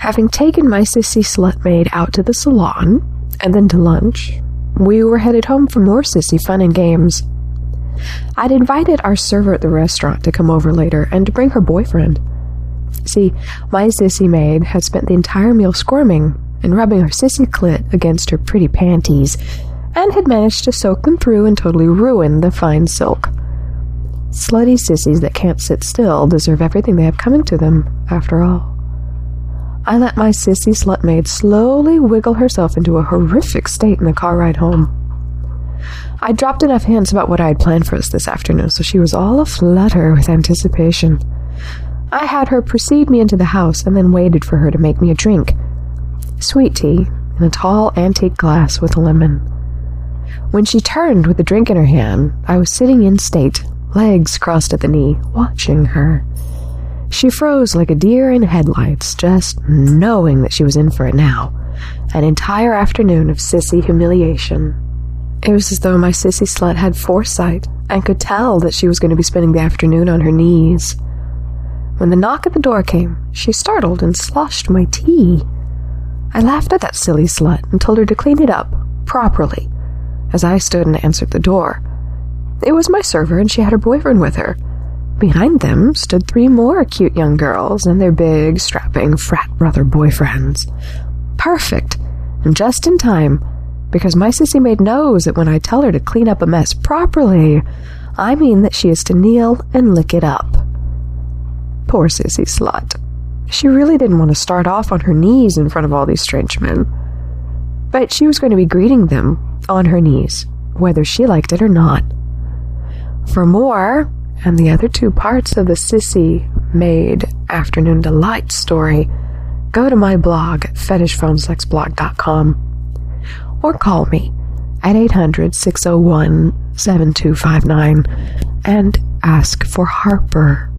Having taken my sissy slut maid out to the salon, and then to lunch, we were headed home for more sissy fun and games. I'd invited our server at the restaurant to come over later and to bring her boyfriend. See, my sissy maid had spent the entire meal squirming and rubbing her sissy clit against her pretty panties, and had managed to soak them through and totally ruin the fine silk. Slutty sissies that can't sit still deserve everything they have coming to them, after all. I let my sissy slut maid slowly wiggle herself into a horrific state in the car ride home. I dropped enough hints about what I had planned for us this afternoon, so she was all aflutter with anticipation. I had her precede me into the house and then waited for her to make me a drink. Sweet tea in a tall antique glass with a lemon. When she turned with the drink in her hand, I was sitting in state, legs crossed at the knee, watching her. She froze like a deer in headlights, just knowing that she was in for it now. An entire afternoon of sissy humiliation. It was as though my sissy slut had foresight and could tell that she was going to be spending the afternoon on her knees. When the knock at the door came, she startled and sloshed my tea. I laughed at that silly slut and told her to clean it up, properly, as I stood and answered the door. It was my server, and she had her boyfriend with her. Behind them stood 3 more cute young girls and their big, strapping frat brother boyfriends. Perfect, and just in time, because my sissy maid knows that when I tell her to clean up a mess properly, I mean that she is to kneel and lick it up. Poor sissy slut. She really didn't want to start off on her knees in front of all these strange men. But she was going to be greeting them on her knees, whether she liked it or not. For more, and the other 2 parts of the Sissy Maid Afternoon Delight story, go to my blog at fetishphonesexblog.com or call me at 800-601-7259 and ask for Harper.